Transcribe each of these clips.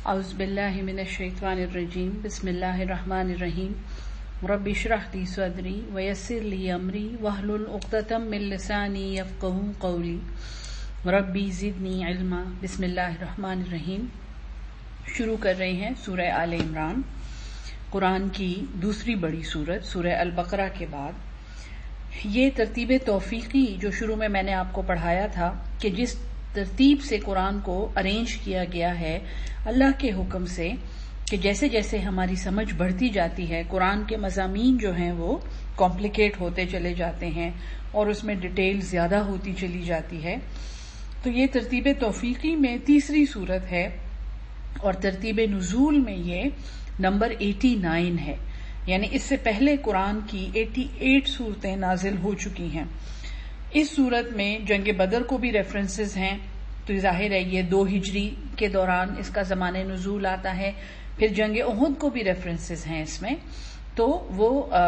اعوذ باللہ من الشیطان الرجیم بسم اللہ الرحمن الرحیم رب اشرح لی صدری ویسر لی امری واحلل عقدۃ من لسانی یفقہوا قولی ربی زدنی علما۔ بسم اللہ الرحمن الرحیم۔ شروع کر رہے ہیں سورہ آل عمران، قرآن کی دوسری بڑی سورت سورہ البقرہ کے بعد۔ یہ ترتیب توفیقی جو شروع میں نے آپ کو پڑھایا تھا کہ جس ترتیب سے قرآن کو ارینج کیا گیا ہے اللہ کے حکم سے، کہ جیسے جیسے ہماری سمجھ بڑھتی جاتی ہے قرآن کے مضامین جو ہیں وہ کمپلیکیٹ ہوتے چلے جاتے ہیں اور اس میں ڈیٹیل زیادہ ہوتی چلی جاتی ہے، تو یہ ترتیب توفیقی میں تیسری سورت ہے اور ترتیب نزول میں یہ نمبر 89 ہے، یعنی اس سے پہلے قرآن کی 88 صورتیں نازل ہو چکی ہیں۔ اس صورت میں جنگ بدر کو بھی ریفرنسز ہیں، تو ظاہر ہے یہ 2 ہجری کے دوران اس کا زمان نزول آتا ہے، پھر جنگ احد کو بھی ریفرنسز ہیں اس میں، تو وہ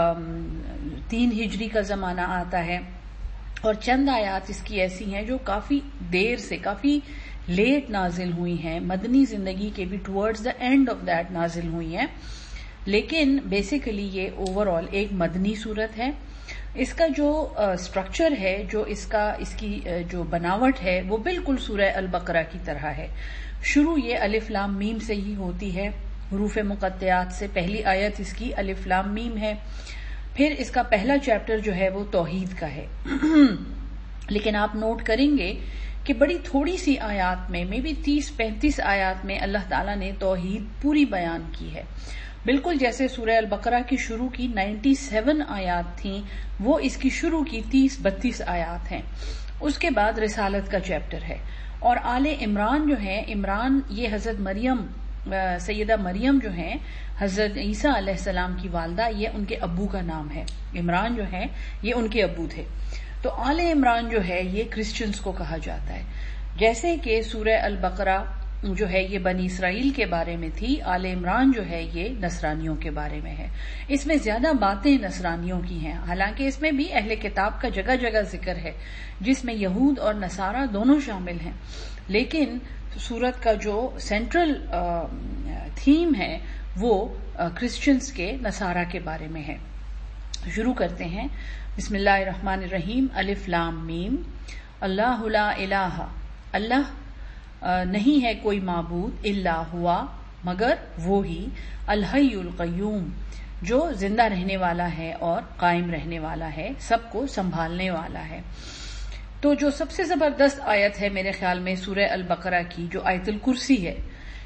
3 ہجری کا زمانہ آتا ہے، اور چند آیات اس کی ایسی ہیں جو کافی دیر سے، کافی لیٹ نازل ہوئی ہیں، مدنی زندگی کے بھی towards the end of that نازل ہوئی ہیں، لیکن بیسیکلی یہ اوور آل ایک مدنی صورت ہے۔ اس کا جو اسٹرکچر ہے، جو اس کی جو بناوٹ ہے، وہ بالکل سورہ البقرہ کی طرح ہے۔ شروع یہ الف لام میم سے ہی ہوتی ہے، حروف مقطعات سے۔ پہلی آیت اس کی الف لام میم ہے، پھر اس کا پہلا چیپٹر جو ہے وہ توحید کا ہے۔ لیکن آپ نوٹ کریں گے کہ بڑی تھوڑی سی آیات میں، میں بھی 30-35 آیات میں اللہ تعالیٰ نے توحید پوری بیان کی ہے، بالکل جیسے سورہ البقرہ کی شروع کی 97 آیات تھیں، وہ اس کی شروع کی 30-32 آیات ہیں۔ اس کے بعد رسالت کا چیپٹر ہے، اور آل عمران جو ہے، عمران یہ حضرت مریم، سیدہ مریم جو ہیں، حضرت عیسیٰ علیہ السلام کی والدہ، یہ ان کے ابو کا نام ہے۔ عمران جو ہے یہ ان کے ابو تھے، تو آل عمران جو ہے یہ کرسچنز کو کہا جاتا ہے۔ جیسے کہ سورہ البقرہ جو ہے یہ بنی اسرائیل کے بارے میں تھی، آل عمران جو ہے یہ نصرانیوں کے بارے میں ہے۔ اس میں زیادہ باتیں نصرانیوں کی ہیں، حالانکہ اس میں بھی اہل کتاب کا جگہ جگہ ذکر ہے، جس میں یہود اور نصارہ دونوں شامل ہیں، لیکن سورت کا جو سینٹرل تھیم ہے وہ کرسچنز کے، نصارہ کے بارے میں ہے۔ شروع کرتے ہیں۔ بسم اللہ الرحمن الرحیم۔ الف لام میم۔ اللہ لا الہ، اللہ نہیں ہے کوئی معبود، الا ہوا، مگر وہی، الحی القیوم، جو زندہ رہنے والا ہے اور قائم رہنے والا ہے، سب کو سنبھالنے والا ہے۔ تو جو سب سے زبردست آیت ہے میرے خیال میں سورہ البقرہ کی، جو آیت الکرسی ہے،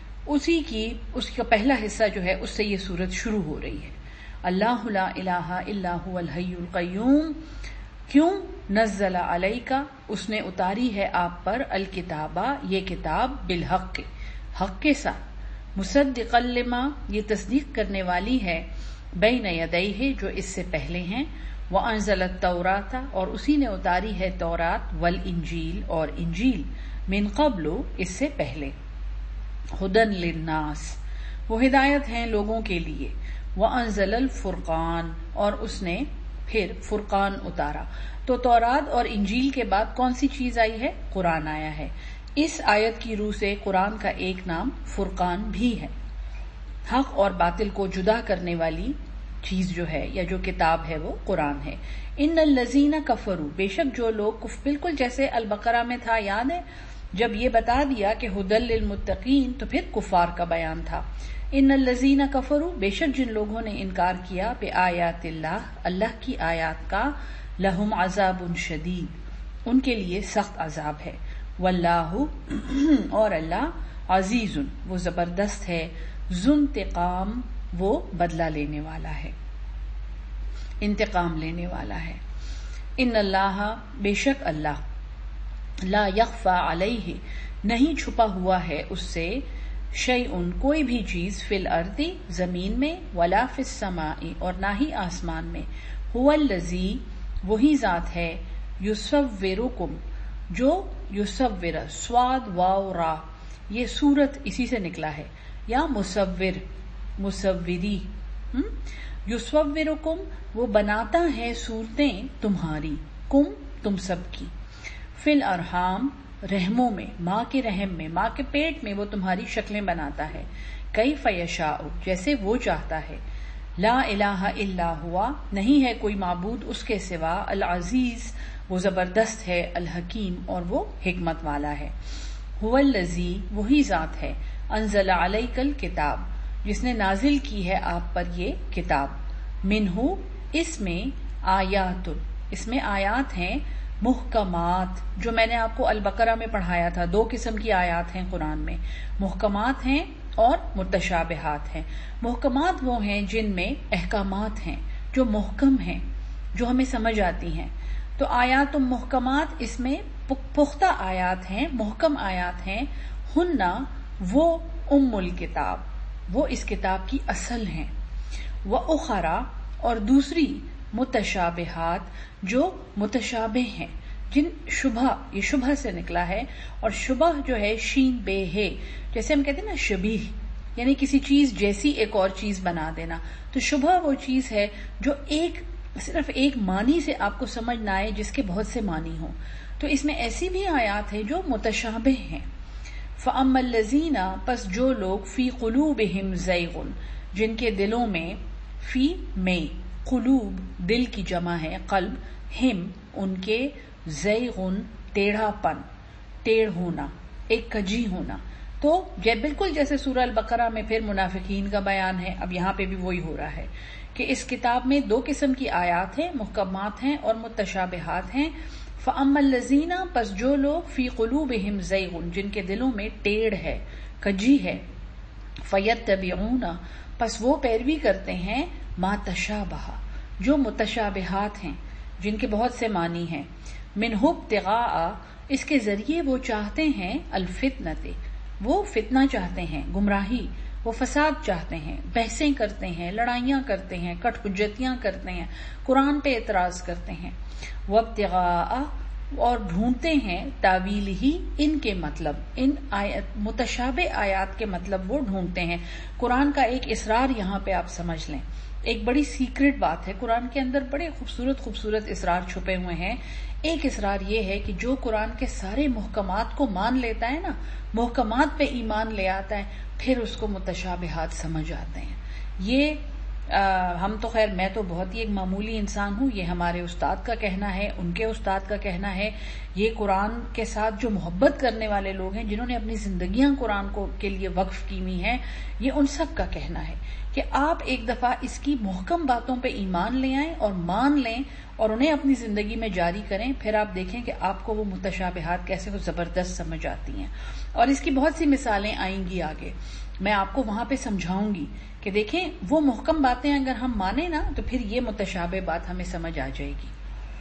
اس کا پہلا حصہ جو ہے اس سے یہ سورت شروع ہو رہی ہے۔ اللہ لا الہ الا هو الحی القیوم، کیوں؟ نزل علیکا، اس نے اتاری ہے آپ پر، الکتابہ، یہ کتاب، بالحق، حق کے ساتھ، مصدقا لما، یہ تصدیق کرنے والی ہے، بین یدیہ، جو اس سے پہلے ہیں، وانزل التوراۃ، اور اسی نے اتاری ہے تورات، والانجیل، اور انجیل، من قبل، اس سے پہلے، ہدی للناس، وہ ہدایت ہیں لوگوں کے لیے، وانزل الفرقان، اور اس نے پھر فرقان اتارا۔ تو تورات اور انجیل کے بعد کون سی چیز آئی ہے؟ قرآن آیا ہے۔ اس آیت کی روح سے قرآن کا ایک نام فرقان بھی ہے، حق اور باطل کو جدا کرنے والی چیز جو ہے یا جو کتاب ہے وہ قرآن ہے۔ ان الذین کفروا، بے شک جو لوگ بالکل جیسے البقرہ میں تھا، یاد ہے جب یہ بتا دیا کہ ھدی للمتقین، تو پھر کفار کا بیان تھا۔ ان الذین کفروا، بے شک جن لوگوں نے انکار کیا، بآیات اللہ، اللہ کی آیات کا، لہم عذاب شدید، ان کے لیے سخت عذاب ہے، واللہ، اور اللہ، عزیز، وہ زبردست ہے، ذو انتقام، وہ بدلہ لینے والا ہے، انتقام لینے والا ہے۔ ان اللہ، بے شک اللہ، لا یخفی علیہ، نہیں چھپا ہوا ہے اس سے، شیئن، کوئی بھی چیز، فی الارض، زمین میں، ولا فی السماء، اور نہ ہی آسمان میں، هو الذی، وہی ذات ہے، یصورکم، جو یصور، صاد واو را، یہ صورت اسی سے نکلا ہے، یا مصور، مصوری، یصورکم، وہ بناتا ہے صورتیں تمہاری، کم، تم سب کی، فی الارحام، رحموں میں، ماں کے رحم میں، ماں کے پیٹ میں وہ تمہاری شکلیں بناتا ہے. کیف یشاء، جیسے وہ چاہتا ہے. لا الہ الا ہوا، نہیں ہے کوئی معبود اس کے سوا. العزیز، وہ زبردست ہے. الحکیم، اور وہ حکمت والا ہے. هو الذی، وہی ذات ہے. انزل علیک الکتاب، جس نے نازل کی ہے آپ پر یہ کتاب. منہ، اس میں آیات، اس میں آیات ہیں. محکمات، جو میں نے آپ کو البقرہ میں پڑھایا تھا، 2 قسم کی آیات ہیں قرآن میں. محکمات ہیں اور متشابہات ہیں. محکمات وہ ہیں جن میں احکامات ہیں، جو محکم ہیں، جو ہمیں سمجھ آتی ہیں. تو آیات محکمات، اس میں پختہ آیات ہیں، محکم آیات ہیں. ہننا، وہ ام الکتاب، وہ اس کتاب کی اصل ہیں. وَأُخَرَى، اور دوسری متشابہات جو متشابہ ہیں، جن شبہ، یہ شبہ سے نکلا ہے. اور شبہ جو ہے شین بے ہے، جیسے ہم کہتے ہیں نا شبیہ، یعنی کسی چیز جیسی ایک اور چیز بنا دینا. تو شبہ وہ چیز ہے جو صرف ایک معنی سے آپ کو سمجھ نہ آئے، جس کے بہت سے معنی ہوں. تو اس میں ایسی بھی آیات ہیں جو متشابہ ہیں. فَأَمَّا الَّذِينَ، پس جو لوگ فی قلوبہم زیغ، جن کے دلوں میں، فی میں، قلوب دل کی جمع ہے، قلب، ہم ان کے، زیغن ٹیڑھا پن، ٹیڑھ ہونا، ایک کجی ہونا. تو بالکل جیسے سورہ البقرہ میں پھر منافقین کا بیان ہے، اب یہاں پہ بھی وہی ہو رہا ہے کہ اس کتاب میں 2 قسم کی آیات ہیں، محکمات ہیں اور متشابہات ہیں. فَأَمَّا الَّذِينَ، پس جو لوگ فی قلوبہم زیغن، جن کے دلوں میں ٹیڑھ ہے، کجی ہے. فَيَتَّبِعُونَ، پس وہ پیروی کرتے ہیں، ما تشابہ، جو متشابہات ہیں، جن کے بہت سے معنی ہیں. منہ ابتغاء، اس کے ذریعے وہ چاہتے ہیں، الفتنۃ، وہ فتنہ چاہتے ہیں، گمراہی، وہ فساد چاہتے ہیں، بحثیں کرتے ہیں، لڑائیاں کرتے ہیں، کٹ حجتیاں کرتے ہیں، قرآن پہ اعتراض کرتے ہیں. وابتغاء، اور ڈھونڈتے ہیں، تاویل ہی، ان کے مطلب، ان متشابہ آیات کے مطلب وہ ڈھونڈتے ہیں. قرآن کا ایک اسرار یہاں پہ آپ سمجھ لیں، ایک بڑی سیکرٹ بات ہے. قرآن کے اندر بڑے خوبصورت خوبصورت اسرار چھپے ہوئے ہیں. ایک اسرار یہ ہے کہ جو قرآن کے سارے محکمات کو مان لیتا ہے نا، محکمات پہ ایمان لے آتا ہے، پھر اس کو متشابہات سمجھ آتے ہیں. یہ ہم تو خیر، میں تو بہت ہی ایک معمولی انسان ہوں، یہ ہمارے استاد کا کہنا ہے، ان کے استاد کا کہنا ہے. یہ قرآن کے ساتھ جو محبت کرنے والے لوگ ہیں، جنہوں نے اپنی زندگیاں قرآن کو کے لیے وقف کی ہوئی ہیں، یہ ان سب کا کہنا ہے کہ آپ ایک دفعہ اس کی محکم باتوں پہ ایمان لے آئیں اور مان لیں اور انہیں اپنی زندگی میں جاری کریں. پھر آپ دیکھیں کہ آپ کو وہ متشابہات کیسے وہ زبردست سمجھ آتی ہیں. اور اس کی بہت سی مثالیں آئیں گی آگے، میں آپ کو وہاں پہ سمجھاؤں گی کہ دیکھیں وہ محکم باتیں اگر ہم مانیں نا، تو پھر یہ متشابہ بات ہمیں سمجھ آ جائے گی.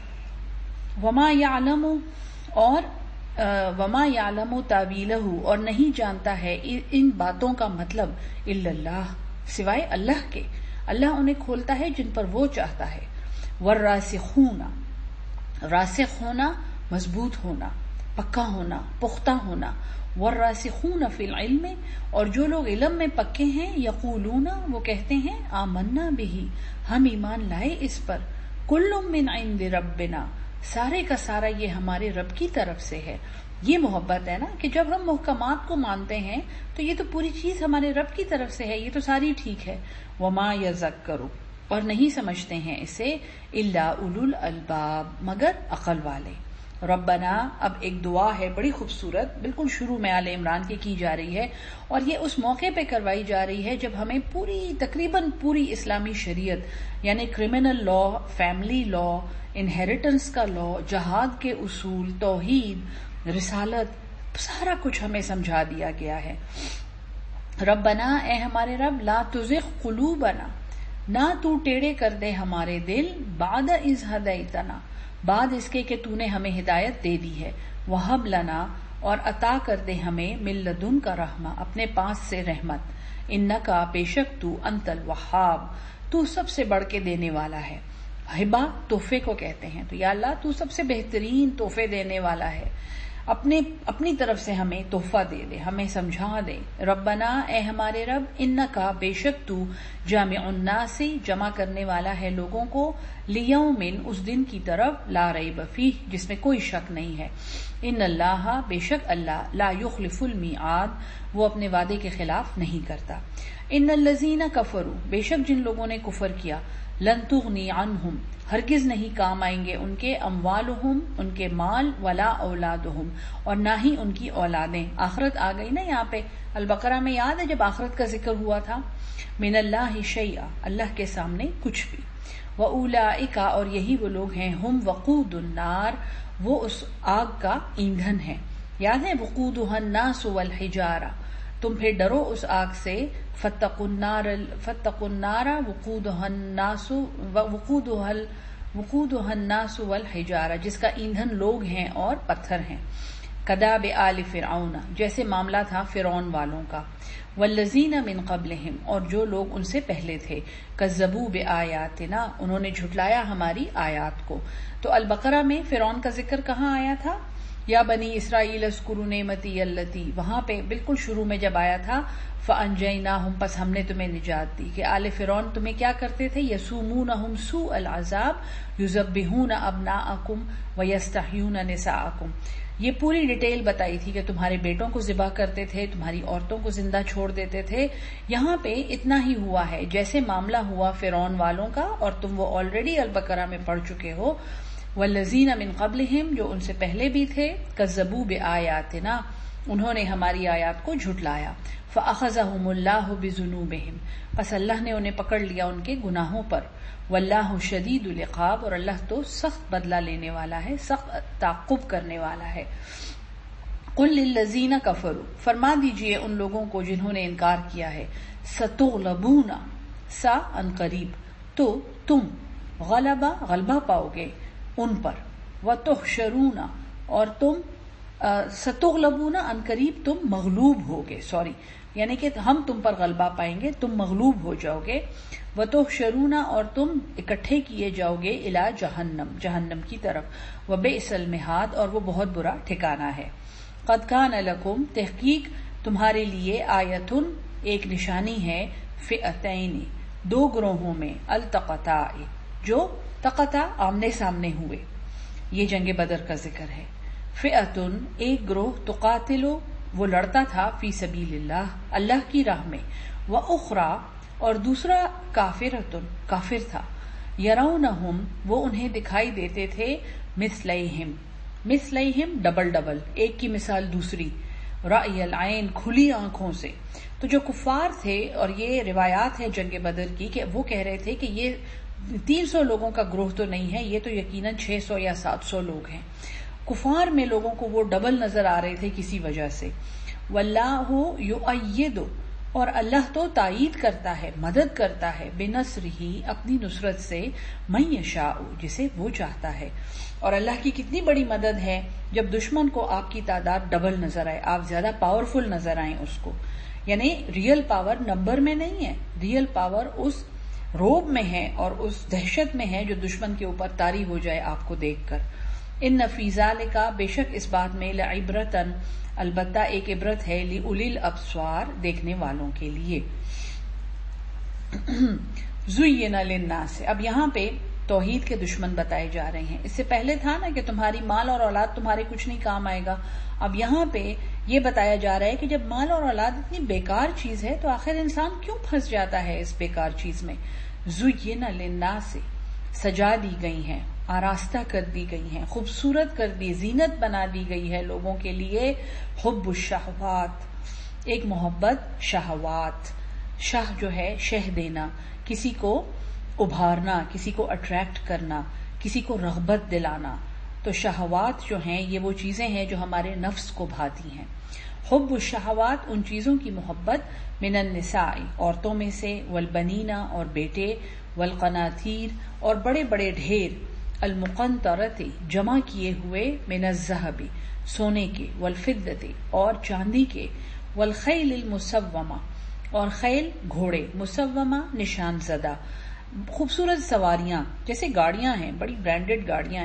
وما یعلم، اور وما یعلم تاویلہ، اور نہیں جانتا ہے ان باتوں کا مطلب، الا اللہ، سوائے اللہ کے. اللہ انہیں کھولتا ہے جن پر وہ چاہتا ہے. والراسخون، راسخ ہونا، مضبوط ہونا، پکا ہونا، پختہ ہونا. والراسخون فی العلم، اور جو لوگ علم میں پکے ہیں، یقولون، وہ کہتے ہیں، آمنا بہ، ہم ایمان لائے اس پر. کل من عند ربنا، سارے کا سارا یہ ہمارے رب کی طرف سے ہے. یہ محبت ہے نا کہ جب ہم محکمات کو مانتے ہیں تو یہ تو پوری چیز ہمارے رب کی طرف سے ہے، یہ تو ساری ٹھیک ہے. وما یذکر، اور نہیں سمجھتے ہیں اسے، الا اولو الالباب، مگر عقل والے. ربنا، اب ایک دعا ہے بڑی خوبصورت، بالکل شروع میں آل عمران کی جا رہی ہے، اور یہ اس موقع پہ کروائی جا رہی ہے جب ہمیں تقریباً پوری اسلامی شریعت، یعنی criminal law, family law, inheritance کا لا، جہاد کے اصول، توحید، رسالت، سارا کچھ ہمیں سمجھا دیا گیا ہے. ربنا، اے ہمارے رب، لا تزغ قلوبنا، نہ تو ٹیڑے کر دے ہمارے دل، بعد اذ ہدیتنا، بعد اس کے کہ تو نے ہمیں ہدایت دے دی ہے. وہب لنا، اور عطا کر دے ہمیں، من لدن کا رحمہ، اپنے پاس سے رحمت. انکا، بے شک تو، انت الوہاب، تو سب سے بڑھ کے دینے والا ہے. ہبہ تحفے کو کہتے ہیں، تو یا اللہ تو سب سے بہترین تحفے دینے والا ہے. اپنی طرف سے ہمیں تحفہ دے دے، ہمیں سمجھا دے۔ ربنا، اے ہمارے رب، انکا، بے شک تو، جامع الناس، جمع کرنے والا ہے لوگوں کو، لیوم، اس دن کی طرف، لا ریب فیہ، جس میں کوئی شک نہیں ہے۔ ان اللہ، بے شک اللہ، لا یخلف المیعاد، وہ اپنے وعدے کے خلاف نہیں کرتا۔ ان الذین کفروا، بے شک جن لوگوں نے کفر کیا، لن تغنی عنہم، ہرگز نہیں کام آئیں گے ان کے، اموالہم، ان کے مال، ولا اولادہم، اور نہ ہی ان کی اولادیں۔ آخرت آ گئی نا یہاں پہ، البقرہ میں یاد ہے جب آخرت کا ذکر ہوا تھا، من اللہ شیئا، اللہ کے سامنے کچھ بھی۔ وَأُولَئِكَ، اور یہی وہ لوگ ہیں، ہم وقود النار، وہ اس آگ کا ایندھن ہے۔ یاد ہے وقودها الناس والحجارہ، تم پھر ڈرو اس آگ سے، فاتقوا النار وقودها الناس والحجارہ، جس کا ایندھن لوگ ہیں اور پتھر ہیں۔ کداب آل فرعون، جیسے معاملہ تھا فرعون والوں کا، والذین من قبلہم، اور جو لوگ ان سے پہلے تھے، کذبوا بآیاتنا، انہوں نے جھٹلایا ہماری آیات کو۔ تو البقرہ میں فرعون کا ذکر کہاں آیا تھا؟ یا بنی اسرائیل اذکروا نعمتی التی، وہاں پہ بالکل شروع میں جب آیا تھا، فانجیناہم، پس ہم نے تمہیں نجات دی، کہ آل فرعون تمہیں کیا کرتے تھے، یسومونہم سوء العذاب یذبحون ابناءکم ویستحیون نساءکم، یہ پوری ڈیٹیل بتائی تھی کہ تمہارے بیٹوں کو ذبح کرتے تھے، تمہاری عورتوں کو زندہ چھوڑ دیتے تھے۔ یہاں پہ اتنا ہی ہوا ہے جیسے معاملہ ہوا فرعون والوں کا، اور تم وہ آلریڈی البقرہ میں پڑھ چکے ہو، والذین من قبلہم، جو ان سے پہلے بھی تھے، کذبوا بآیاتنا، انہوں نے ہماری آیات کو جھٹلایا، فأخذہم اللہ بذنوبہم، پس اللہ نے انہیں پکڑ لیا ان کے گناہوں پر، واللہ شدید العقاب، اور اللہ تو سخت بدلہ لینے والا ہے، سخت تعقب کرنے والا ہے۔ قل للذین کفروا، فرما دیجئے ان لوگوں کو جنہوں نے انکار کیا ہے، ستغلبون، سا ان قریب، تو تم، غلبہ پاؤ گے ان پر، وتحشرون، اور تم، ستغلبون، ان قریب تم مغلوب ہوگے، یعنی کہ ہم تم پر غلبہ پائیں گے، تم مغلوب ہو جاؤ گے، وتحشرون، اور تم اکٹھے کیے جاؤ گے، الی جہنم کی طرف، وبئس المہاد، اور وہ بہت برا ٹھکانہ ہے۔ قد کان لکم، تحقیق تمہارے لیے، آیتن، ایک نشانی ہے، فئتین، دو گروہوں میں، التقطا، جو تقطا، آمنے سامنے ہوئے، یہ جنگ بدر کا ذکر ہے۔ فئتن، ایک گروہ، تقاتلو، وہ لڑتا تھا، فی سبیل اللہ، اللہ کی راہ میں، وأخرى، اور دوسرا، کافرتن، کافر تھا، یرونہم، وہ انہیں دکھائی دیتے تھے، مثلیہم، ڈبل، ایک کی مثال دوسری، رأی العین، کھلی آنکھوں سے۔ تو جو کفار تھے، اور یہ روایات ہے جنگ بدر کی، کہ وہ کہہ رہے تھے کہ یہ 300 لوگوں کا گروہ تو نہیں ہے، یہ تو یقیناً 600 یا 700 لوگ ہیں۔ کفار میں لوگوں کو وہ ڈبل نظر آ رہے تھے کسی وجہ سے۔ واللہ یؤید، اور اللہ تو تائید کرتا ہے، مدد کرتا ہے، بنصرہ، اپنی نصرت سے، من یشاء، جسے وہ چاہتا ہے۔ اور اللہ کی کتنی بڑی مدد ہے جب دشمن کو آپ کی تعداد ڈبل نظر آئے، آپ زیادہ پاورفل نظر آئیں اس کو، یعنی ریئل پاور نمبر میں نہیں ہے، ریئل پاور اس روب میں ہے اور اس دہشت میں ہے جو دشمن کے اوپر طاری ہو جائے آپ کو دیکھ کر۔ ان فی ذالک، بے شک اس بات میں، لعبرتن، البتہ ایک عبرت ہے، لأولی الابصار، دیکھنے والوں کے لیے۔ زین للناس، اب یہاں پہ توحید کے دشمن بتائے جا رہے ہیں۔ اس سے پہلے تھا نا کہ تمہاری مال اور اولاد تمہارے کچھ نہیں کام آئے گا، اب یہاں پہ یہ بتایا جا رہا ہے کہ جب مال اور اولاد اتنی بیکار چیز ہے تو آخر انسان کیوں پھنس جاتا ہے اس بیکار چیز میں۔ زین للناس، سجا دی گئی ہیں، آراستہ کر دی گئی ہیں، خوبصورت کر دی، زینت بنا دی گئی ہے لوگوں کے لیے، حب الشہوات، ایک محبت شہوات، شہ جو ہے شہ دینا، کسی کو ابھارنا، کسی کو اٹریکٹ کرنا، کسی کو رغبت دلانا۔ تو شہوات جو ہیں یہ وہ چیزیں ہیں جو ہمارے نفس کو بھاتی ہیں۔ حب الشہوات، ان چیزوں کی محبت، من النساء، عورتوں میں سے، والبنینا، اور بیٹے، والقناطیر، اور بڑے بڑے ڈھیر، المقنطرۃ، جمع کیے ہوئے، من الذہب، سونے کے، والفضۃ، اور چاندی کے، والخیل المسومہ، اور خیل گھوڑے، مسومہ نشان زدہ، خوبصورت سواریاں، جیسے گاڑیاں ہیں، بڑی برانڈڈ گاڑیاں ہیں،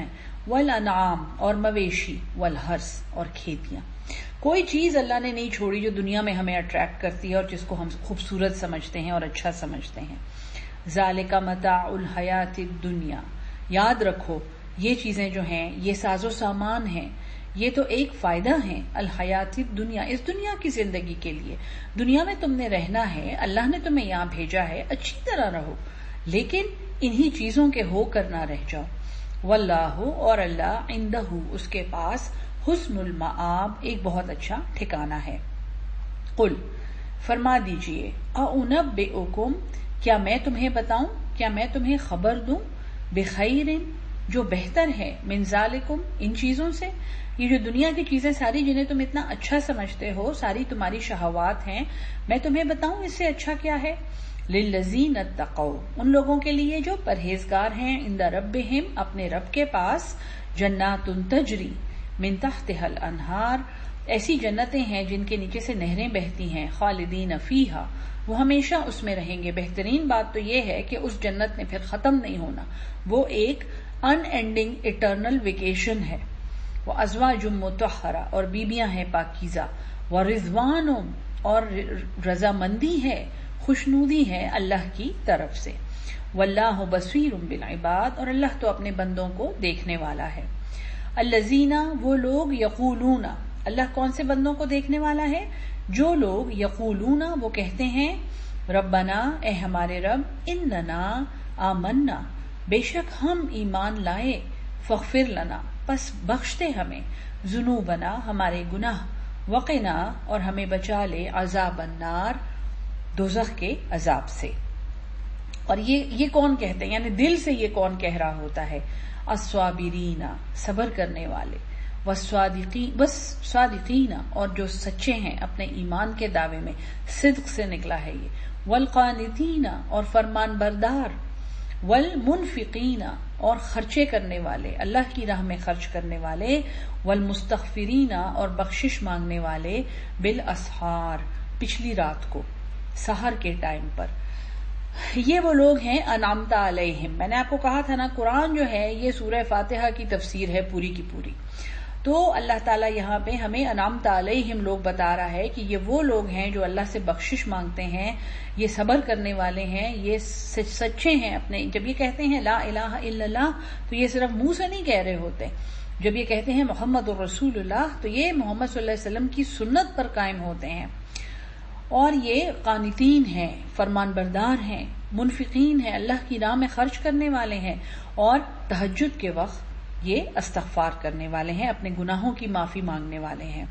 والانعام اور مویشی، والحرث اور کھیتیاں. کوئی چیز اللہ نے نہیں چھوڑی جو دنیا میں ہمیں اٹریکٹ کرتی ہے اور جس کو ہم خوبصورت سمجھتے ہیں اور اچھا سمجھتے ہیں. ذالک متاع الحیات الدنیا، یاد رکھو یہ چیزیں جو ہیں یہ ساز و سامان ہیں، یہ تو ایک فائدہ ہیں. الحیات الدنیا، اس دنیا کی زندگی کے لیے. دنیا میں تم نے رہنا ہے، اللہ نے تمہیں یہاں بھیجا ہے، اچھی طرح رہو، لیکن انہی چیزوں کے ہو کر نہ رہ جاؤ. واللہ، اور اللہ، عندہ، اس کے پاس، حسن المآب، ایک بہت اچھا ٹھکانہ ہے. قل، فرما دیجئے، اعنبئکم، کیا میں تمہیں بتاؤں، کیا میں تمہیں خبر دوں، بخیر، جو بہتر ہے، من ذالکم، ان چیزوں سے. یہ جو دنیا کی چیزیں ساری جنہیں تم اتنا اچھا سمجھتے ہو، ساری تمہاری شہوات ہیں، میں تمہیں بتاؤں اس سے اچھا کیا ہے. للذین اتقوا، ان لوگوں کے لیے جو پرہیزگار ہیں، عند ربہم، اپنے رب کے پاس، جنات تجری من تحتها الانہار، ایسی جنتیں ہیں جن کے نیچے سے نہریں بہتی ہیں، خالدین فیہا، وہ ہمیشہ اس میں رہیں گے. بہترین بات تو یہ ہے کہ اس جنت میں پھر ختم نہیں ہونا، وہ ایک ان اینڈنگ اٹرنل ویکیشن ہے. وازواج مطہرہ، اور بیبیاں ہیں پاکیزہ. ورضوان، اور رضامندی ہے، خوشنودی ہے اللہ کی طرف سے. واللہ بصیر بالعباد، اور اللہ تو اپنے بندوں کو دیکھنے والا ہے. الذین، وہ لوگ، یقولون، اللہ کون سے بندوں کو دیکھنے والا ہے؟ جو لوگ، یقولون، وہ کہتے ہیں، ربنا، اے ہمارے رب، اننا آمنا، بے شک ہم ایمان لائے، فاغفر لنا، پس بخش دے ہمیں، ذنوبنا، ہمارے گناہ، وقنا، اور ہمیں بچا لے، عذاب النار، دوزخ کے عذاب سے. اور یہ کون کہتے ہیں، یعنی دل سے یہ کون کہہ رہا ہوتا ہے؟ الصابرین، صبر کرنے والے، والصادقین، اور جو سچے ہیں اپنے ایمان کے دعوے میں، صدق سے نکلا ہے یہ. والقانتین، اور فرمان بردار. والمنفقین، اور خرچے کرنے والے، اللہ کی راہ میں خرچ کرنے والے. والمستغفرین، اور بخشش مانگنے والے. بالاسحار، پچھلی رات کو، سحر کے ٹائم پر. یہ وہ لوگ ہیں انعمت علیہم. میں نے آپ کو کہا تھا نا، قرآن جو ہے یہ سورہ فاتحہ کی تفسیر ہے پوری کی پوری. تو اللہ تعالیٰ یہاں پہ ہمیں انعمت علیہم لوگ بتا رہا ہے کہ یہ وہ لوگ ہیں جو اللہ سے بخشش مانگتے ہیں، یہ صبر کرنے والے ہیں، یہ سچے ہیں اپنے. جب یہ کہتے ہیں لا الہ الا اللہ، تو یہ صرف منہ سے نہیں کہہ رہے ہوتے. جب یہ کہتے ہیں محمد الرسول اللہ، تو یہ محمد صلی اللہ علیہ وسلم کی سنت پر قائم ہوتے ہیں. اور یہ قانتین ہیں، فرمان بردار ہیں، منفقین ہیں، اللہ کی راہ میں خرچ کرنے والے ہیں، اور تہجد کے وقت یہ استغفار کرنے والے ہیں، اپنے گناہوں کی معافی مانگنے والے ہیں.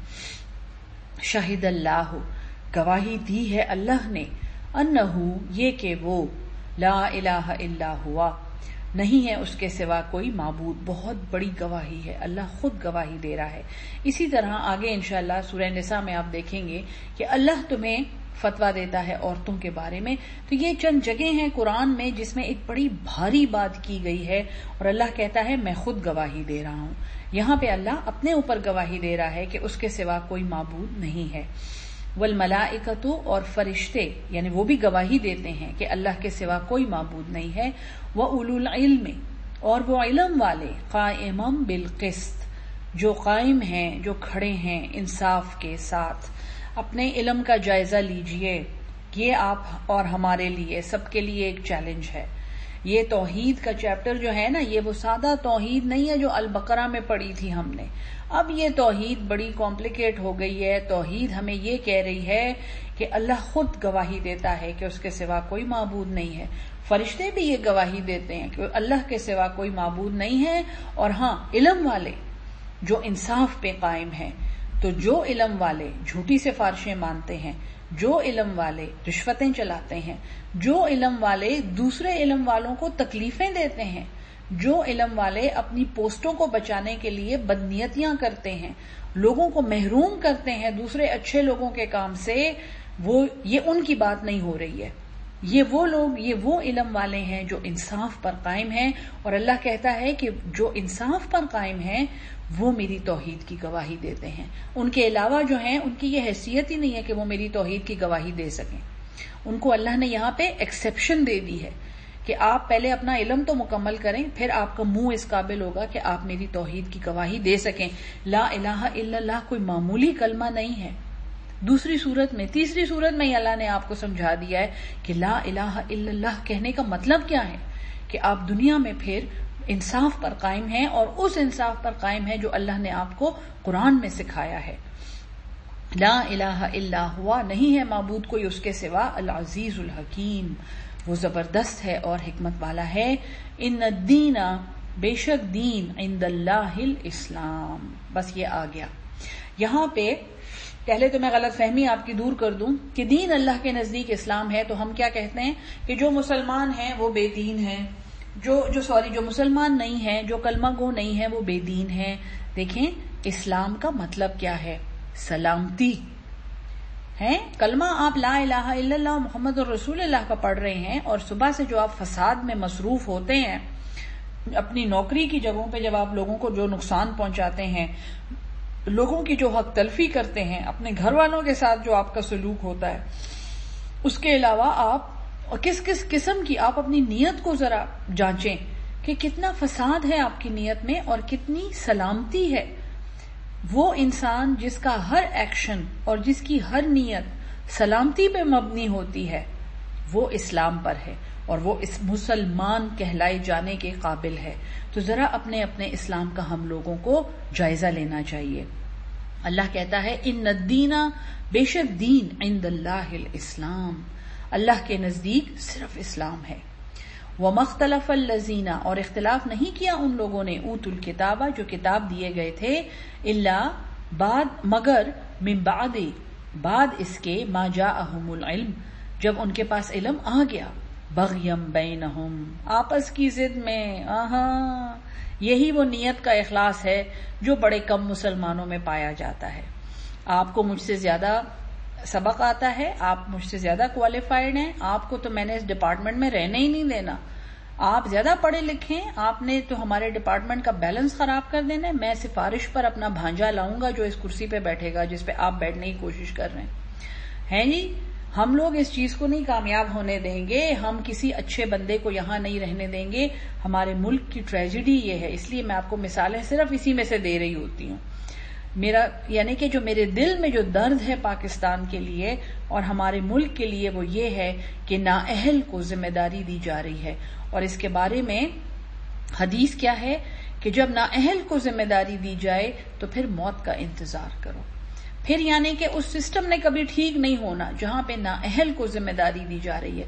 شہد اللہ، گواہی دی ہے اللہ نے، انہو، یہ کہ وہ، لا الہ الا ہوا، نہیں ہے اس کے سوا کوئی معبود. بہت بڑی گواہی ہے، اللہ خود گواہی دے رہا ہے. اسی طرح آگے انشاءاللہ سورہ نساء میں آپ دیکھیں گے کہ اللہ تمہیں فتویٰ دیتا ہے عورتوں کے بارے میں. تو یہ چند جگہیں ہیں قرآن میں جس میں ایک بڑی بھاری بات کی گئی ہے، اور اللہ کہتا ہے میں خود گواہی دے رہا ہوں. یہاں پہ اللہ اپنے اوپر گواہی دے رہا ہے کہ اس کے سوا کوئی معبود نہیں ہے. والملائکۃ، اور فرشتے، یعنی وہ بھی گواہی دیتے ہیں کہ اللہ کے سوا کوئی معبود نہیں ہے. وَأُولُو الْعِلْمِ، اور وہ علم والے، قائمًا بالقسط، جو قائم ہیں، جو کھڑے ہیں انصاف کے ساتھ. اپنے علم کا جائزہ لیجئے. یہ آپ اور ہمارے لیے، سب کے لیے ایک چیلنج ہے. یہ توحید کا چیپٹر جو ہے نا، یہ وہ سادہ توحید نہیں ہے جو البقرہ میں پڑھی تھی ہم نے. اب یہ توحید بڑی کمپلیکیٹ ہو گئی ہے. توحید ہمیں یہ کہہ رہی ہے کہ اللہ خود گواہی دیتا ہے کہ اس کے سوا کوئی معبود نہیں ہے. فرشتے بھی یہ گواہی دیتے ہیں کہ اللہ کے سوا کوئی معبود نہیں ہے. اور ہاں، علم والے جو انصاف پہ قائم ہیں. تو جو علم والے جھوٹی سفارشیں مانتے ہیں، جو علم والے رشوتیں چلاتے ہیں، جو علم والے دوسرے علم والوں کو تکلیفیں دیتے ہیں، جو علم والے اپنی پوسٹوں کو بچانے کے لیے بدنیتیاں کرتے ہیں، لوگوں کو محروم کرتے ہیں دوسرے اچھے لوگوں کے کام سے، یہ ان کی بات نہیں ہو رہی ہے. یہ وہ لوگ، یہ وہ علم والے ہیں جو انصاف پر قائم ہیں. اور اللہ کہتا ہے کہ جو انصاف پر قائم ہیں وہ میری توحید کی گواہی دیتے ہیں. ان کے علاوہ جو ہیں ان کی یہ حیثیت ہی نہیں ہے کہ وہ میری توحید کی گواہی دے سکیں. ان کو اللہ نے یہاں پہ ایکسیپشن دے دی ہے کہ آپ پہلے اپنا علم تو مکمل کریں، پھر آپ کا منہ اس قابل ہوگا کہ آپ میری توحید کی گواہی دے سکیں۔ لا الہ الا اللہ کوئی معمولی کلمہ نہیں ہے۔ تیسری صورت میں اللہ نے آپ کو سمجھا دیا ہے کہ لا الہ الا اللہ کہنے کا مطلب کیا ہے، کہ آپ دنیا میں پھر انصاف پر قائم ہیں، اور اس انصاف پر قائم ہیں جو اللہ نے آپ کو قرآن میں سکھایا ہے۔ لا الہ الا ہوا، نہیں ہے معبود کوئی اس کے سوا، العزیز الحکیم، وہ زبردست ہے اور حکمت والا ہے۔ ان الدین، بے شک دین، عند اللہ الاسلام۔ بس یہ آ گیا یہاں پہ۔ پہلے تو میں غلط فہمی آپ کی دور کر دوں کہ دین اللہ کے نزدیک اسلام ہے، تو ہم کیا کہتے ہیں کہ جو مسلمان ہیں وہ بے دین ہیں، جو مسلمان نہیں ہیں، جو کلمہ گو نہیں ہیں، وہ بے دین ہیں۔ دیکھیں اسلام کا مطلب کیا ہے، سلامتی ہے۔ کلمہ آپ لا الہ الا اللہ محمد الرسول اللہ کا پڑھ رہے ہیں، اور صبح سے جو آپ فساد میں مصروف ہوتے ہیں، اپنی نوکری کی جگہوں پہ جب آپ لوگوں کو جو نقصان پہنچاتے ہیں، لوگوں کی جو حق تلفی کرتے ہیں، اپنے گھر والوں کے ساتھ جو آپ کا سلوک ہوتا ہے، اس کے علاوہ آپ کس کس قسم کی، آپ اپنی نیت کو ذرا جانچیں کہ کتنا فساد ہے آپ کی نیت میں اور کتنی سلامتی ہے۔ وہ انسان جس کا ہر ایکشن اور جس کی ہر نیت سلامتی پہ مبنی ہوتی ہے، وہ اسلام پر ہے اور وہ اس مسلمان کہلائے جانے کے قابل ہے۔ تو ذرا اپنے اسلام کا ہم لوگوں کو جائزہ لینا چاہیے۔ اللہ کہتا ہے ان الدین، بے شک دین، عند اللہ الاسلام، اللہ کے نزدیک صرف اسلام ہے۔ وَمَا اخْتَلَفَ الَّذِينَ، اور اختلاف نہیں کیا ان لوگوں نے، اوتوا الکتاب، جو کتاب دیے گئے تھے، الا بعد، مگر، من بعد اس کے، ما جاءہم العلم، جب ان کے پاس علم آ گیا، بغیم بینہم، آپس کی ضد میں۔ یہی وہ نیت کا اخلاص ہے جو بڑے کم مسلمانوں میں پایا جاتا ہے۔ آپ کو مجھ سے زیادہ سبق آتا ہے، آپ مجھ سے زیادہ کوالیفائڈ ہیں، آپ کو تو میں نے اس ڈپارٹمنٹ میں رہنے ہی نہیں دینا، آپ زیادہ پڑھے لکھے ہیں، آپ نے تو ہمارے ڈپارٹمنٹ کا بیلنس خراب کر دینا ہے، میں سفارش پر اپنا بھانجا لاؤں گا جو اس کرسی پہ بیٹھے گا جس پہ آپ بیٹھنے کی کوشش کر رہے ہیں جی۔ ہم لوگ اس چیز کو نہیں کامیاب ہونے دیں گے، ہم کسی اچھے بندے کو یہاں نہیں رہنے دیں گے۔ ہمارے ملک کی ٹریجڈی یہ ہے، اس لیے میں آپ کو مثالیں صرف اسی میں سے دے رہی ہوتی ہوں۔ میرا یعنی کہ جو میرے دل میں جو درد ہے پاکستان کے لیے اور ہمارے ملک کے لیے، وہ یہ ہے کہ نااہل کو ذمہ داری دی جا رہی ہے، اور اس کے بارے میں حدیث کیا ہے کہ جب نااہل کو ذمہ داری دی جائے تو پھر موت کا انتظار کرو۔ پھر یعنی کہ اس سسٹم نے کبھی ٹھیک نہیں ہونا جہاں پہ نااہل کو ذمہ داری دی جا رہی ہے۔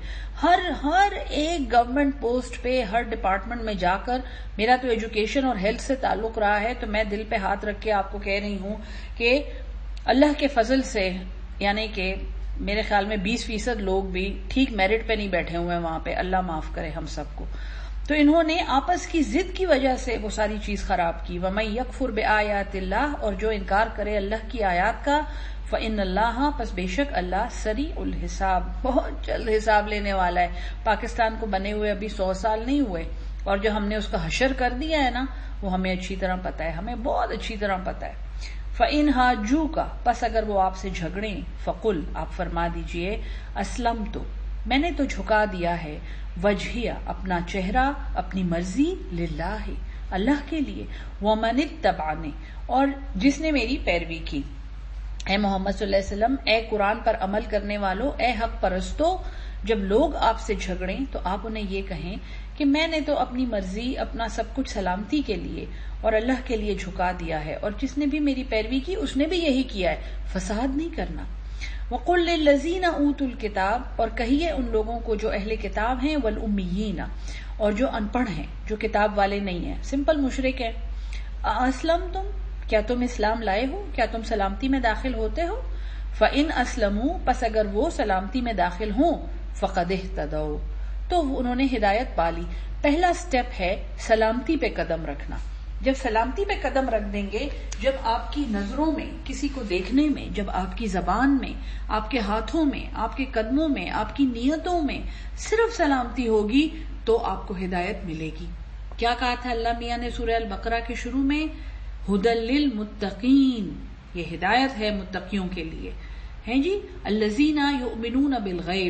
ہر ایک گورنمنٹ پوسٹ پہ، ہر ڈپارٹمنٹ میں جا کر، میرا تو ایجوکیشن اور ہیلتھ سے تعلق رہا ہے، تو میں دل پہ ہاتھ رکھ کے آپ کو کہہ رہی ہوں کہ اللہ کے فضل سے، یعنی کہ میرے خیال میں 20% لوگ بھی ٹھیک میرٹ پہ نہیں بیٹھے ہوئے ہیں وہاں پہ، اللہ معاف کرے ہم سب کو۔ تو انہوں نے آپس کی ضد کی وجہ سے وہ ساری چیز خراب کی۔ وَمَن يَكْفُرْ بِآيَاتِ اللَّهِ، اور جو انکار کرے اللہ کی آیات کا، فَإِنَّ اللَّهَ، پس بے شک اللہ، سریع الحساب، بہت جلد حساب لینے والا ہے۔ پاکستان کو بنے ہوئے ابھی 100 سال نہیں ہوئے، اور جو ہم نے اس کا حشر کر دیا ہے نا، وہ ہمیں اچھی طرح پتہ ہے، ہمیں بہت اچھی طرح پتہ ہے۔ فَإِنْ حَاجُّوكَ، پس اگر وہ آپ سے جھگڑیں، فَقُلْ، آپ فرما دیجئے، اسلمت، میں نے تو جھکا دیا ہے، وجہیہ، اپنا چہرہ، اپنی مرضی، للہ، اللہ کے لیے، ومن اتبعنی، اور جس نے میری پیروی کی۔ اے محمد صلی اللہ علیہ وسلم، اے قرآن پر عمل کرنے والوں، اے حق پرستو، جب لوگ آپ سے جھگڑیں تو آپ انہیں یہ کہیں کہ میں نے تو اپنی مرضی، اپنا سب کچھ سلامتی کے لیے اور اللہ کے لیے جھکا دیا ہے، اور جس نے بھی میری پیروی کی اس نے بھی یہی کیا ہے، فساد نہیں کرنا۔ وَقُلْ لِلَّذِينَ أُوتُوا الْكِتَابَ، اور کہیے ان لوگوں کو جو اہل کتاب ہیں، وَالْأُمِّيِّينَ، اور جو ان پڑھ ہیں، جو کتاب والے نہیں ہیں، سمپل مشرک ہیں، أَأَسْلَمْتُمْ، کیا تم اسلام لائے ہو، کیا تم سلامتی میں داخل ہوتے ہو؟ فَإِنْ أَسْلَمُوا، پس اگر وہ سلامتی میں داخل ہوں، فَقَدْ اهْتَدَوْا، تو انہوں نے ہدایت پالی۔ پہلا سٹیپ ہے سلامتی پہ قدم رکھنا۔ جب سلامتی پہ قدم رکھ دیں گے، جب آپ کی نظروں میں، کسی کو دیکھنے میں، جب آپ کی زبان میں، آپ کے ہاتھوں میں، آپ کے قدموں میں، آپ کی نیتوں میں صرف سلامتی ہوگی تو آپ کو ہدایت ملے گی۔ کیا کہا تھا اللہ میاں نے سورہ البقرہ کے شروع میں؟ ھدی للمتقین، یہ ہدایت ہے متقیوں کے لیے، ہیں جی، الذین یؤمنون بالغیب،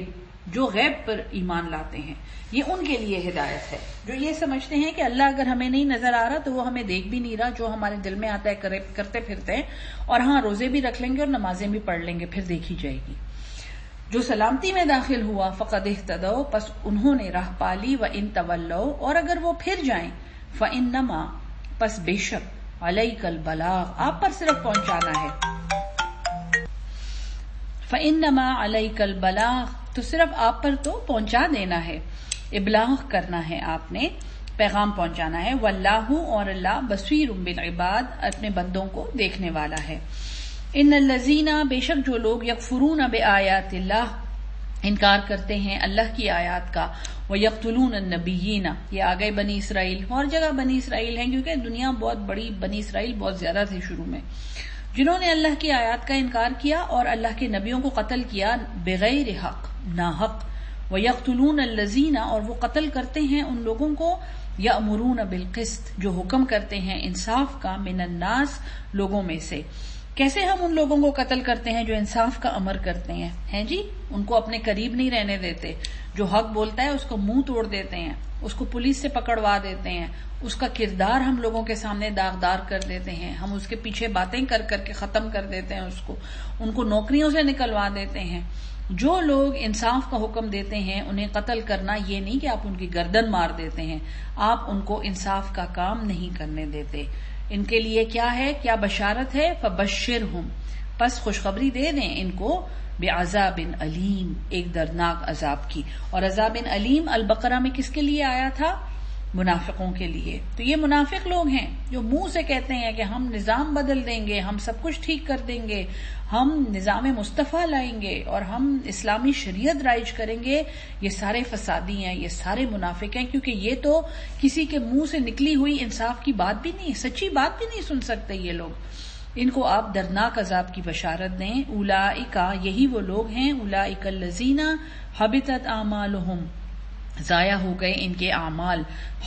جو غیب پر ایمان لاتے ہیں، یہ ان کے لیے ہدایت ہے، جو یہ سمجھتے ہیں کہ اللہ اگر ہمیں نہیں نظر آ رہا تو وہ ہمیں دیکھ بھی نہیں رہا، جو ہمارے دل میں آتا ہے کرتے پھرتے ہیں، اور ہاں روزے بھی رکھ لیں گے اور نمازیں بھی پڑھ لیں گے، پھر دیکھی جائے گی۔ جو سلامتی میں داخل ہوا فقد اہتدوا، پس انہوں نے راہ پالی، وان تولوا، اور اگر وہ پھر جائیں فانما، پس بے شک علیک البلاغ، آپ پر صرف پہنچانا ہے، فانما علیک البلاغ، تو صرف آپ پر تو پہنچا دینا ہے، ابلاغ کرنا ہے، آپ نے پیغام پہنچانا ہے، واللہ، اور اللہ بصیر بالعباد، اپنے بندوں کو دیکھنے والا ہے۔ ان الذین، بے شک جو لوگ یکفرون بآیات اللہ، انکار کرتے ہیں اللہ کی آیات کا، ویقتلون النبیین، یہ آگئے بنی اسرائیل، اور جگہ بنی اسرائیل ہیں کیونکہ دنیا بہت بڑی، بنی اسرائیل بہت زیادہ تھے شروع میں، جنہوں نے اللہ کی آیات کا انکار کیا اور اللہ کے نبیوں کو قتل کیا بغیر حق، ناحق، ویقتلون الذین، اور وہ قتل کرتے ہیں ان لوگوں کو، یأمرون بالقسط، جو حکم کرتے ہیں انصاف کا، من الناس، لوگوں میں سے۔ کیسے ہم ان لوگوں کو قتل کرتے ہیں جو انصاف کا امر کرتے ہیں جی، ان کو اپنے قریب نہیں رہنے دیتے، جو حق بولتا ہے اس کو منہ توڑ دیتے ہیں، اس کو پولیس سے پکڑوا دیتے ہیں، اس کا کردار ہم لوگوں کے سامنے داغدار کر دیتے ہیں، ہم اس کے پیچھے باتیں کر کر کے ختم کر دیتے ہیں اس کو، ان کو نوکریوں سے نکلوا دیتے ہیں۔ جو لوگ انصاف کا حکم دیتے ہیں انہیں قتل کرنا یہ نہیں کہ آپ ان کی گردن مار دیتے ہیں، آپ ان کو انصاف کا کام نہیں کرنے دیتے۔ ان کے لیے کیا ہے، کیا بشارت ہے، فبشرہم، پس خوشخبری دے دیں ان کو، بعذاب علیم، ایک دردناک عذاب کی۔ اور عذاب علیم البقرہ میں کس کے لیے آیا تھا؟ منافقوں کے لیے۔ تو یہ منافق لوگ ہیں جو منہ سے کہتے ہیں کہ ہم نظام بدل دیں گے، ہم سب کچھ ٹھیک کر دیں گے، ہم نظام مصطفیٰ لائیں گے اور ہم اسلامی شریعت رائج کریں گے، یہ سارے فسادی ہیں، یہ سارے منافق ہیں، کیونکہ یہ تو کسی کے منہ سے نکلی ہوئی انصاف کی بات بھی نہیں، سچی بات بھی نہیں سن سکتے یہ لوگ۔ ان کو آپ دردناک عذاب کی بشارت دیں۔ اولئک، یہی وہ لوگ ہیں، اولئک الذین حبطت اعمالہم، ضائع ہو گئے ان کے اعمال۔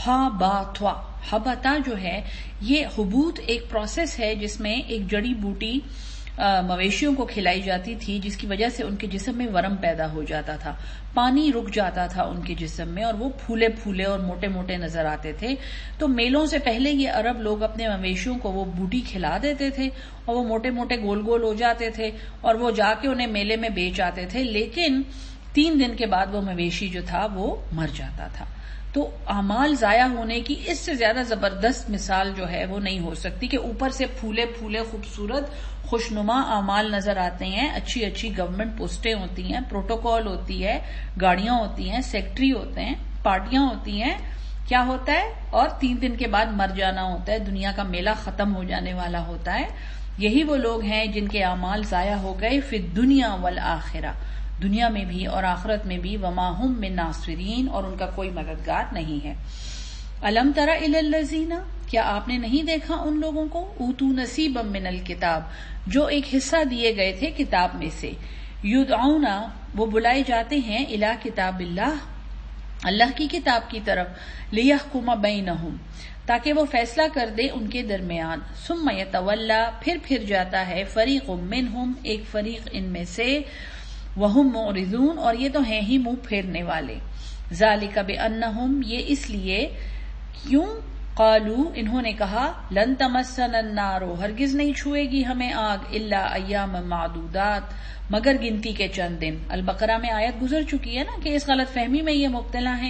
حبطا جو ہے یہ حبوط ایک پروسیس ہے جس میں ایک جڑی بوٹی مویشیوں کو کھلائی جاتی تھی، جس کی وجہ سے ان کے جسم میں ورم پیدا ہو جاتا تھا، پانی رک جاتا تھا ان کے جسم میں اور وہ پھولے پھولے اور موٹے موٹے نظر آتے تھے۔ تو میلوں سے پہلے یہ عرب لوگ اپنے مویشیوں کو وہ بوٹی کھلا دیتے تھے اور وہ موٹے موٹے گول گول ہو جاتے تھے اور وہ جا کے انہیں میلے میں بیچ آتے تھے، لیکن 3 دن کے بعد وہ مویشی جو تھا وہ مر جاتا تھا۔ تو اعمال ضائع ہونے کی اس سے زیادہ زبردست مثال جو ہے وہ نہیں ہو سکتی کہ اوپر سے پھولے پھولے خوبصورت خوشنما اعمال نظر آتے ہیں، اچھی اچھی گورنمنٹ پوسٹیں ہوتی ہیں، پروٹوکول ہوتی ہے، گاڑیاں ہوتی ہیں، سیکٹری ہوتے ہیں، پارٹیاں ہوتی ہیں، کیا ہوتا ہے، اور 3 دن کے بعد مر جانا ہوتا ہے، دنیا کا میلہ ختم ہو جانے والا ہوتا ہے۔ یہی وہ لوگ ہیں جن کے اعمال ضائع ہو گئے، فی الدنیا والآخرہ، دنیا میں بھی اور آخرت میں بھی، وما ہم من ناصرین، اور ان کا کوئی مددگار نہیں ہے۔ الم تر الی الذین، کیا آپ نے نہیں دیکھا ان لوگوں کو، اوتوا نصیبا من الکتاب، جو ایک حصہ دیے گئے تھے کتاب میں سے، یدعون، وہ بلائے جاتے ہیں، الی کتاب اللہ، اللہ کی کتاب کی طرف، لیحکم بینہم، تاکہ وہ فیصلہ کر دے ان کے درمیان، ثم یتولی، پھر جاتا ہے، فریق منہم، ایک فریق ان میں سے، وہم معرضون، اور یہ تو ہیں ہی منہ پھیرنے والے، ذالک بانہم، یہ اس لیے، کیوں، قالو، انہوں نے کہا، لن تمسنا النار، ہرگز نہیں چھوئے گی ہمیں آگ، الا ایام معدودات، مگر گنتی کے چند دن۔ البقرہ میں آیت گزر چکی ہے نا کہ اس غلط فہمی میں یہ مبتلا ہیں۔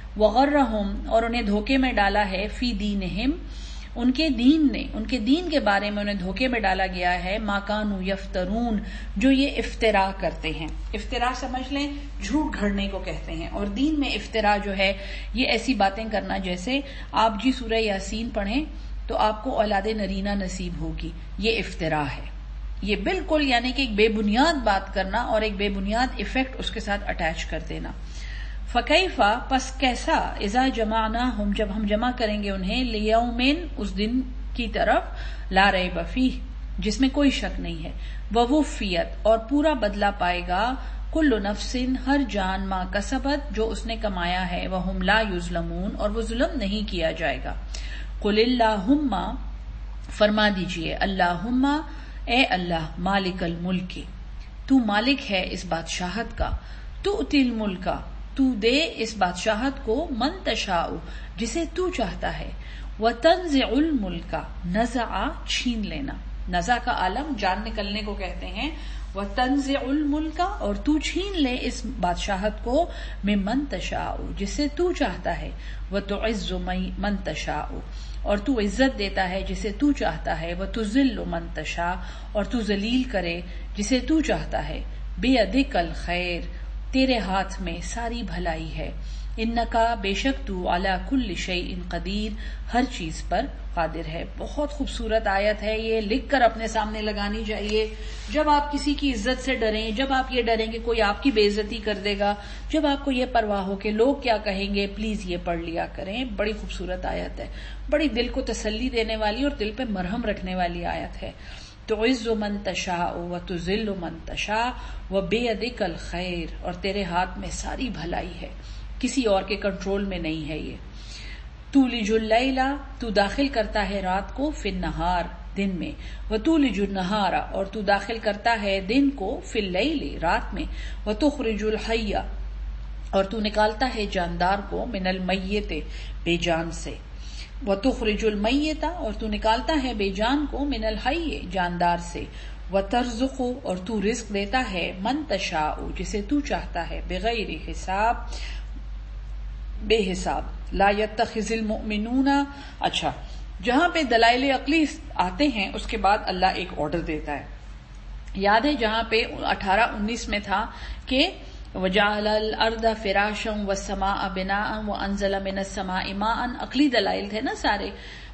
وغرہم، اور انہیں دھوکے میں ڈالا ہے، فی دینہم، ان کے دین نے، ان کے دین کے بارے میں انہیں دھوکے میں ڈالا گیا ہے، ما کانوا یفترون، جو یہ افتراء کرتے ہیں۔ افتراء سمجھ لیں جھوٹ گھڑنے کو کہتے ہیں، اور دین میں افتراء جو ہے یہ ایسی باتیں کرنا، جیسے آپ جی سورہ یاسین پڑھیں تو آپ کو اولاد نرینہ نصیب ہوگی، یہ افتراء ہے، یہ بالکل، یعنی کہ ایک بے بنیاد بات کرنا اور ایک بے بنیاد ایفیکٹ اس کے ساتھ اٹیچ کر دینا۔ فکیفا، پس کیسا، اذا جمعناہم، جب ہم جمع کریں گے انہیں، لیومن، اس دن کی طرف، لا ریب فیہ، جس میں کوئی شک نہیں ہے، ووفیت، اور پورا بدلہ پائے گا، کل نفس، ہر جان، ما کسبت، جو اس نے کمایا ہے، وہم لا یظلمون، اور وہ ظلم نہیں کیا جائے گا۔ قل اللہم، فرما دیجئے، اللہم، اے اللہ، مالک الملک، تو مالک ہے اس بادشاہت کا، تؤتی الملک، تو دے اس بادشاہت کو، من تشاء جسے تو چاہتا ہے، وتنزع الملک، نزع چھین لینا، نزع کا عالم جان نکلنے کو کہتے ہیں، وتنزع الملک اور تو چھین لے اس بادشاہت کو، ممن تشاء جسے تو چاہتا ہے، وتعز من تشاء اور تو عزت دیتا ہے جسے تو چاہتا ہے، وتذل من تشاء اور تو ذلیل کرے جسے تو چاہتا ہے، بیدک الخیر تیرے ہاتھ میں ساری بھلائی ہے، انکا بے شک تو علی کل شیء قدیر ہر چیز پر قادر ہے۔ بہت خوبصورت آیت ہے یہ، لکھ کر اپنے سامنے لگانی چاہیے۔ جب آپ کسی کی عزت سے ڈریں، جب آپ یہ ڈریں کہ کوئی آپ کی بے عزتی کر دے گا، جب آپ کو یہ پرواہ ہو کہ لوگ کیا کہیں گے، پلیز یہ پڑھ لیا کریں۔ بڑی خوبصورت آیت ہے، بڑی دل کو تسلی دینے والی اور دل پہ مرہم رکھنے والی آیت ہے۔ تعز من تشاء وتذل من تشاء وبیدک الخیر اور تیرے ہاتھ میں ساری بھلائی ہے، کسی اور کے کنٹرول میں نہیں ہے یہ۔ تولج اللیل تو داخل کرتا ہے رات کو، فی النہار دن میں، وتولج النہار اور تو داخل کرتا ہے دن کو، فی اللیل رات میں، وتخرج الحی اور تو نکالتا ہے جاندار کو، من المیت بے جان سے، وتخرج المیت اور تو نکالتا ہے بے جان کو، من الحی جاندار سے، وترزق اور تو رزق دیتا ہے، من تشاء جسے تو چاہتا ہے، بغیر حساب بے حساب۔ لا يتخذ المؤمنون، اچھا جہاں پہ دلائل عقلی آتے ہیں اس کے بعد اللہ ایک آرڈر دیتا ہے۔ یاد ہے جہاں پہ 18-19 میں تھا کہ وجعل الارض فراشا والسماء بناء وانزل من السماء ماء، عقلی دلائل تھے نا سارے،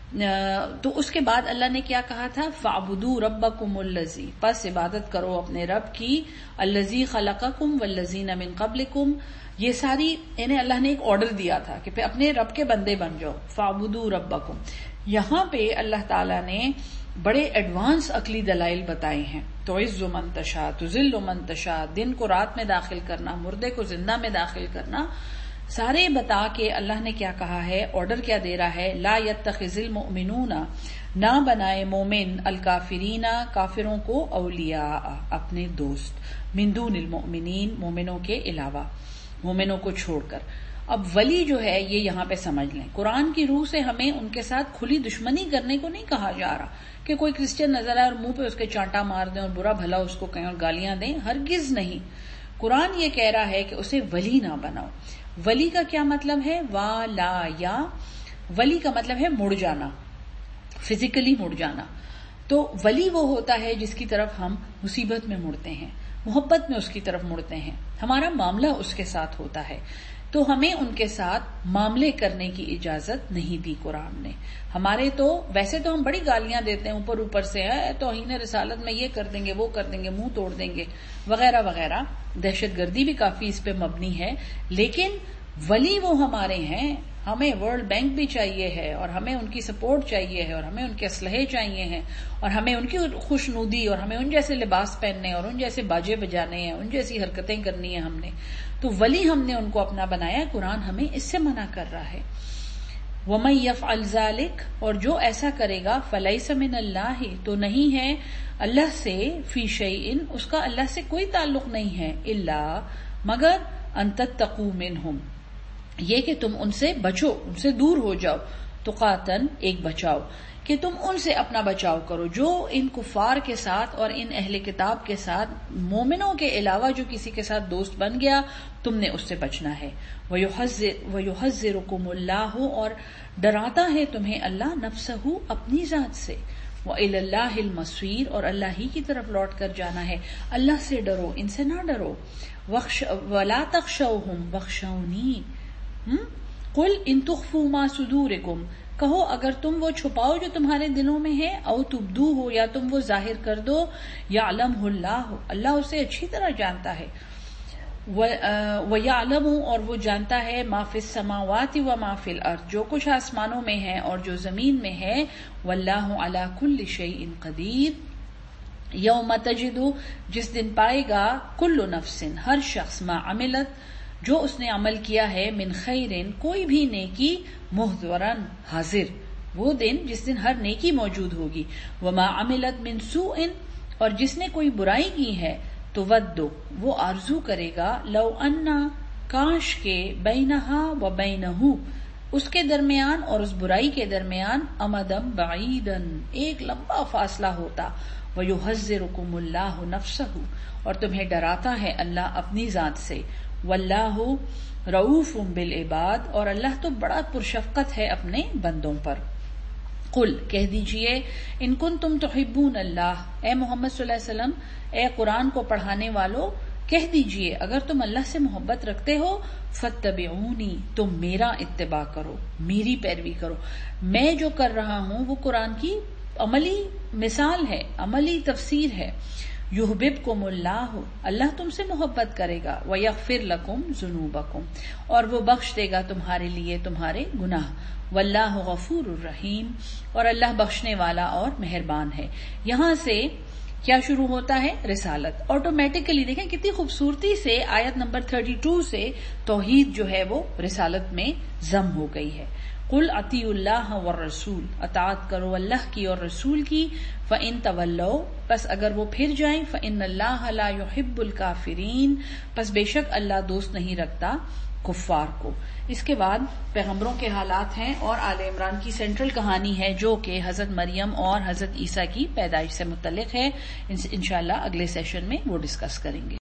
تو اس کے بعد اللہ نے کیا کہا تھا، فاعبدوا ربکم الذی، پس عبادت کرو اپنے رب کی، الذی خلقکم والذین من قبلکم، یہ ساری انہیں اللہ نے ایک آرڈر دیا تھا کہ اپنے رب کے بندے بن جاؤ، فاعبدوا ربکم۔ یہاں پہ اللہ تعالیٰ نے بڑے ایڈوانس عقلی دلائل بتائے ہیں، تعز من تشاء تذل من تشاء، دن کو رات میں داخل کرنا، مردے کو زندہ میں داخل کرنا، سارے بتا کے اللہ نے کیا کہا ہے، آرڈر کیا دے رہا ہے، لا يتخذ المؤمنون، نہ بنائے مومن، الکافرین کافروں کو، اولیاء اپنے دوست، من دون المؤمنین مومنوں کے علاوہ، مومنوں کو چھوڑ کر۔ اب ولی جو ہے یہ یہاں پہ سمجھ لیں، قرآن کی روح سے ہمیں ان کے ساتھ کھلی دشمنی کرنے کو نہیں کہا جا رہا کہ کوئی کرسچن نظر آئے اور منہ پہ اس کے چانٹا مار دیں اور برا بھلا اس کو کہیں اور گالیاں دیں، ہرگز نہیں۔ قرآن یہ کہہ رہا ہے کہ اسے ولی نہ بناؤ۔ ولی کا کیا مطلب ہے، والا یا، ولی کا مطلب ہے مڑ جانا، فزیکلی مڑ جانا۔ تو ولی وہ ہوتا ہے جس کی طرف ہم مصیبت میں مڑتے ہیں، محبت میں اس کی طرف مڑتے ہیں، ہمارا معاملہ اس کے ساتھ ہوتا ہے، تو ہمیں ان کے ساتھ معاملے کرنے کی اجازت نہیں دی قرآن نے۔ ہمارے تو ویسے تو ہم بڑی گالیاں دیتے ہیں اوپر اوپر سے، ہے توہین رسالت میں یہ کر دیں گے، وہ کر دیں گے، منہ توڑ دیں گے وغیرہ وغیرہ، دہشت گردی بھی کافی اس پہ مبنی ہے، لیکن ولی وہ ہمارے ہیں، ہمیں ورلڈ بینک بھی چاہیے ہے اور ہمیں ان کی سپورٹ چاہیے ہے اور ہمیں ان کے اسلحے چاہیے ہیں اور ہمیں ان کی خوشنودی اور ہمیں ان جیسے لباس پہننے اور ان جیسے باجے بجانے ہیں، ان جیسی حرکتیں کرنی ہیں ہم نے، تو ولی ہم نے ان کو اپنا بنایا۔ قرآن ہمیں اس سے منع کر رہا ہے۔ وَمَن يَفْعَلْ ذَلِكَ اور جو ایسا کرے گا، فَلَيْسَ مِنَ اللَّهِ تو نہیں ہے اللہ سے، فِي شَيْءٍ اس کا اللہ سے کوئی تعلق نہیں ہے، إِلَّا مگر أَن تَتَّقُوا مِنْهُمْ یہ کہ تم ان سے بچو، ان سے دور ہو جاؤ، تقاتن ایک بچاؤ، کہ تم ان سے اپنا بچاؤ کرو جو ان کفار کے ساتھ اور ان اہل کتاب کے ساتھ، مومنوں کے علاوہ جو کسی کے ساتھ دوست بن گیا تم نے اس سے بچنا ہے۔ وَيُحَذِّرُكُمُ اللَّهُ اور ڈراتا ہے تمہیں اللہ، نفسہ اپنی ذات سے، وَإِلَى اللَّهِ الْمَصِيرُ اور اللہ ہی کی طرف لوٹ کر جانا ہے۔ اللہ سے ڈرو، ان سے نہ ڈرو۔ وَلَا تَخْشَوْهُمْ وَاخْشَوْنِي قُلْ إِن تُخْفُوا مَا صُدُورِكُمْ کہو اگر تم وہ چھپاؤ جو تمہارے دلوں میں ہے، او تبدوہ یا تم وہ ظاہر کر دو، یعلمہ اللہ اللہ اسے اچھی طرح جانتا ہے، وَيَعْلَمُ اور وہ جانتا ہے، مَا فِي السَّمَاوَاتِ وَمَا فِي الْأَرْضِ جو کچھ آسمانوں میں ہے اور جو زمین میں ہے، وَاللَّهُ عَلَى كُلِّ شَيْءٍ قَدِيرٌ یوم تجد جس دن پائے گا، کل نفس ہر شخص، ما عملت جو اس نے عمل کیا ہے، من خیرن کوئی بھی نیکی، محضرن حاضر، وہ دن جس دن ہر نیکی موجود ہوگی، وما عملت من سوء اور جس نے کوئی برائی کی ہے، تودو وہ آرزو کرے گا، لو انا کاش کے، بینہا و بینہو اس کے درمیان اور اس برائی کے درمیان، امدم بعیدن ایک لمبا فاصلہ ہوتا، وَيُحَذِّرُكُمُ اللَّهُ نَفْسَهُ اور تمہیں ڈراتا ہے اللہ اپنی ذات سے، وَاللَّهُ رؤوف بالعباد اور اللہ تو بڑا پرشفقت ہے اپنے بندوں پر۔ قل کہہ دیجئے، ان کنتم تحبون اللہ، اے محمد صلی اللہ علیہ وسلم، اے قرآن کو پڑھانے والو کہہ دیجئے اگر تم اللہ سے محبت رکھتے ہو، فاتبعونی تم میرا اتباع کرو، میری پیروی کرو، میں جو کر رہا ہوں وہ قرآن کی عملی مثال ہے، عملی تفسیر ہے۔ یحببکم اللہ اللہ تم سے محبت کرے گا، ویغفر لکم ذنوبکم اور وہ بخش دے گا تمہارے لیے تمہارے گناہ، واللہ غفور الرحیم اور اللہ بخشنے والا اور مہربان ہے۔ یہاں سے کیا شروع ہوتا ہے؟ رسالت۔ آٹومیٹکلی دیکھیں کتنی خوبصورتی سے آیت نمبر 32 سے توحید جو ہے وہ رسالت میں ضم ہو گئی ہے۔ قل اطیعوا اللہ والرسول اطاعت کرو اللہ کی اور رسول کی، فإن تولوا پس اگر وہ پھر جائیں، فإن اللہ لا يحب الکافرین پس بے شک اللہ دوست نہیں رکھتا کفار کو۔ اس کے بعد پیغمبروں کے حالات ہیں اور آل عمران کی سینٹرل کہانی ہے جو کہ حضرت مریم اور حضرت عیسیٰ کی پیدائش سے متعلق ہے۔ انشاءاللہ اگلے سیشن میں وہ ڈسکس کریں گے۔